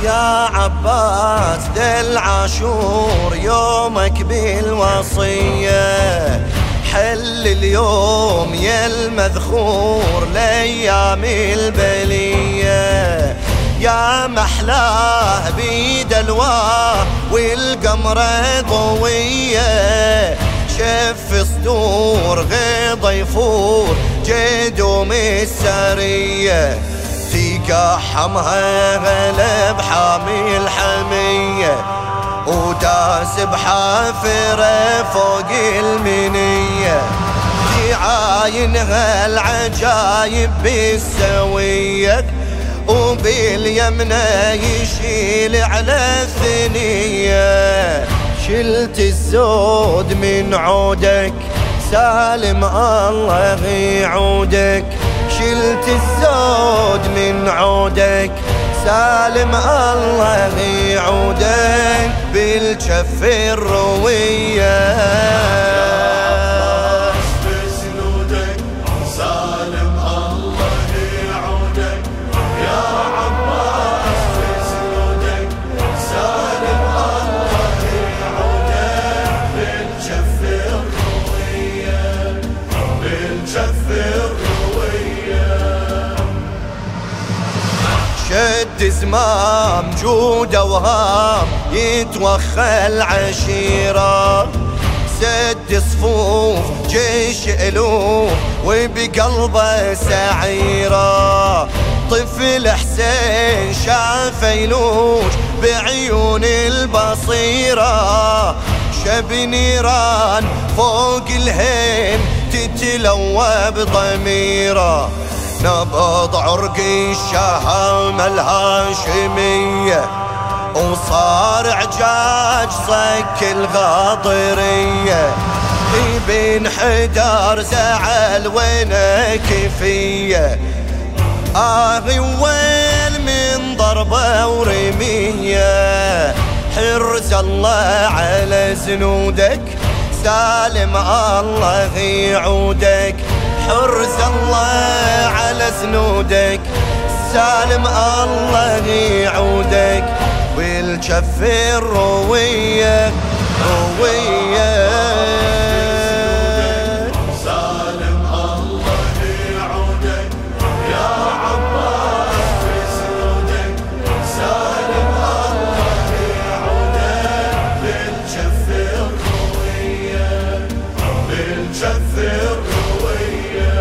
يا عباس ذا العاشور يومك بالوصية، حل اليوم يا المذخور لأيام البلية. يا محلاه بيد الواه والقمرة ضوية، شف صدور غيض يفور جدوم السرية. تقحمها غلب حامي الحمية، وداس بحافره فوق المنية. تعاينها العجايب بالسوية، وباليمنى يشيل على الثنية. شلت الزود من عودك سالم الله يعودك، شلت الزود من عودك سالم الله يعودك بالجف الروية. شد زمام جود وهام يتوخى العشيرة، سد صفوف جيش ألوف وبقلبه سعيرة. طفل حسين شاف يلوج بعيون البصيرة، شب نيران فوق الهيم تتلوى بضميره. نبض عرق الشهامة الهاشمية، وصار عجاج صك الغاضرية. بين حدار زعل وينك فيه، ويل من ضربة ورمية. حرز الله على زنودك سالم الله يعودك، حرز الله على زنودك سالم الله يعودك والجف الروية روية. سالم الله يعودك يا عباس في زنودك، سالم الله يعودك بالجف الروية بالجف الروية.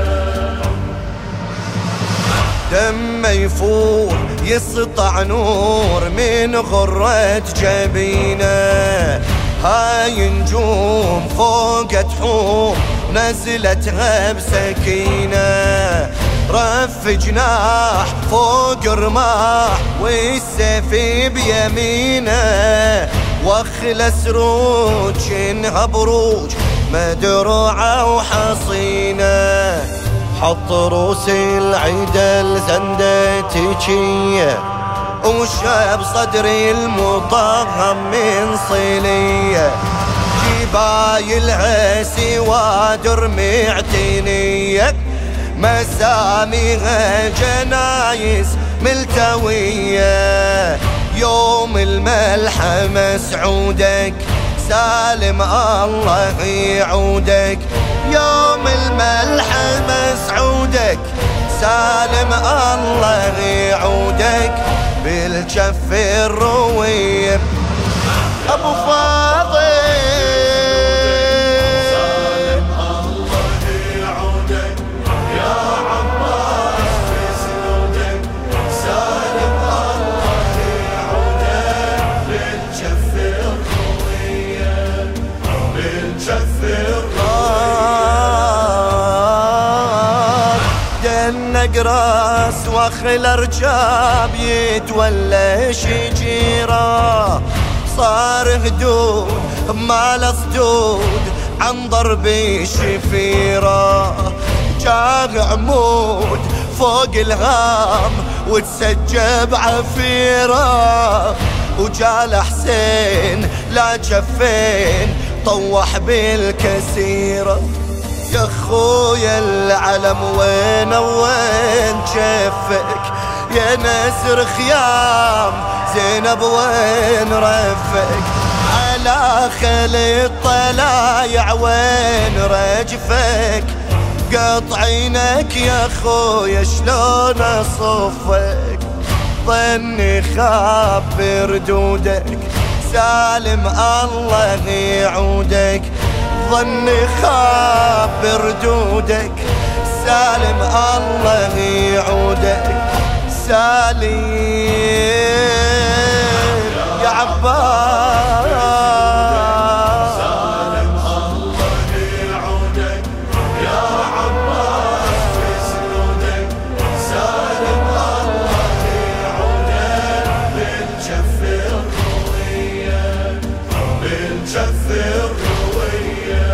دم يفور يسطع نور من غرة جبينه، هاي نجوم فوق تحوم نزلتها بسكينة. رف جناح فوق رماح والسيف بيمينه، واخلى سروج انها بروج مدروعة وحصينة. حط روس العيدة الزندة تجية، وشاب صدري المطغم من صيلية. جبايلها سوادر معتنية، مساميها جنايز ملتوية. يوم الملحمة سعودك سالم الله يعودك، يوم الملحمة سعودك سالم الله يعودك بالجف الروية. أبو فاضل سالم الله يعودك يا عباس في زنودك، سالم الله يعودك بالجف الروية بالجف الروية. دنق راس واخل رجاب يتولى شجيره، صار هدود بمال صدود عن ضرب الشفيرة. جاء عمود فوق الهام وتسجب عفيرة، وجال حسين لا جفين طوح بالكسيرة. يا خويا العلم وين وين جفك يا نسر خيام زينب وين رفك على خلي الطلايع وين رجفك قطعينك يا خويا شلون اصفك ظني خاب بردودك سالم الله يعودك ظني خاب بردودك سالم الله يعودك سالم يا عباس سالم الله يعودك يا عباس بسنودك سالم الله يعودك بالجف الروية بالجف الروية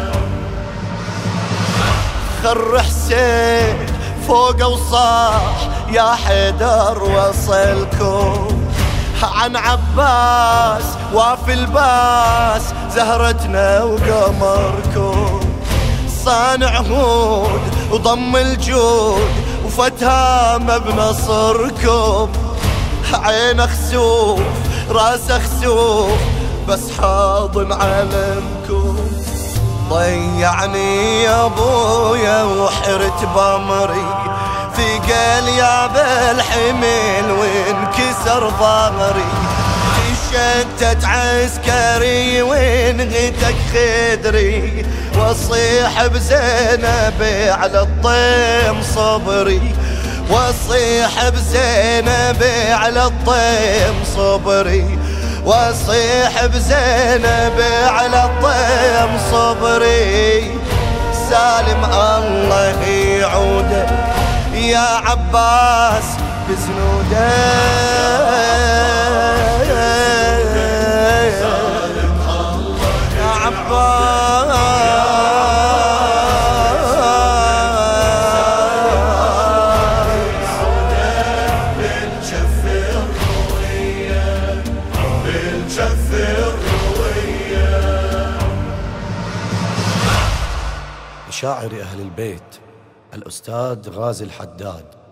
خر حسين فوق وصاح يا حيدر وصلكم عن عباس وافي الباس زهرتنا وقمركم صانع هود وضم الجود وفتهامه بنصركم عينه خسوف راسه خسوف بس حاضن علمكم ضيعني يا ابويا وحرت بامري ثقل يا بالحمل وانكسر ظهري تشتت عسكري وانغتك خدري واصيح بزينب على الطيم صبري واصيح بزينب على الطيم صبري واصيح بزينب على الطيم صبري سالم الله يعودك يا عباس بزنودك يا عباس بالجف الروية بالجف الروية. شاعر أهل البيت الأستاذ غازي الحداد.